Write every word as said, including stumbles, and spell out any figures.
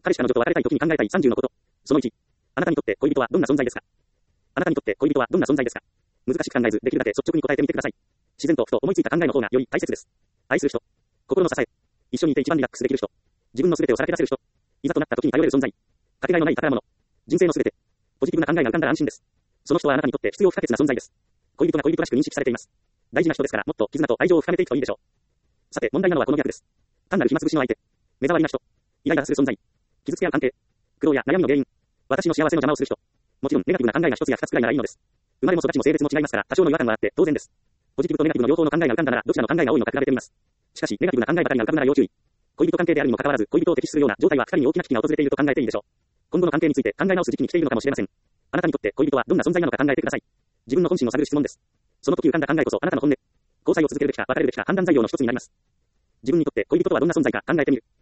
彼氏彼女と別れたい時に考えたいさんじゅうのこと。そのいち。あなたにとって恋人はどんな存在ですか？あなたにとって恋人はどんな存在ですか？難しく考えず、できるだけ率直に答えてみてください。自然とふと思いついた考えの方がより大切です。愛する人。心の支え。一緒にいて一番リラックスできる人。自分の全てをさらけ出せる人。いざとなった時に頼れる存在。かけがえのない宝物。人生の全て。ポジティブな考えが浮かんだら安心です。その人はあなたにとって必要不可欠な存在です。恋人が恋人らしく認識されています。大事な人ですから、もっと絆と愛情を深めていくといいでしょう。さて、問題なのはこの逆です。単なる暇つぶしの相手。目障りな人。イライラする存在。傷つけ合う関係。苦労や悩みの原因。私の幸せの邪魔をする人。もちろん、ネガティブな考えが一つや二つくらいならいいのです。生まれも育ちも性別も違いますから、多少の違和感はあって当然です。ポジティブとネガティブの両方の考えが浮かんだなら、どちらの考えが多いのか比べてみます。しかし、ネガティブな考えばかりが浮かぶなら要注意。恋人関係であるにもかかわらず、恋人を敵視するような状態は二人に大きな危機が訪れていると考えていいでしょう。今後の関係について考え直す時期に来ているのかもしれません。あなたにとって恋人はどんな存在なのか考えてください。自分の本心を探る質問です。その時浮かんだ考えこそあなたの本音。交際を続けるべきか別れるべきか判断材料の一つになります。自分にとって恋人とはどんな存在か考えてみる。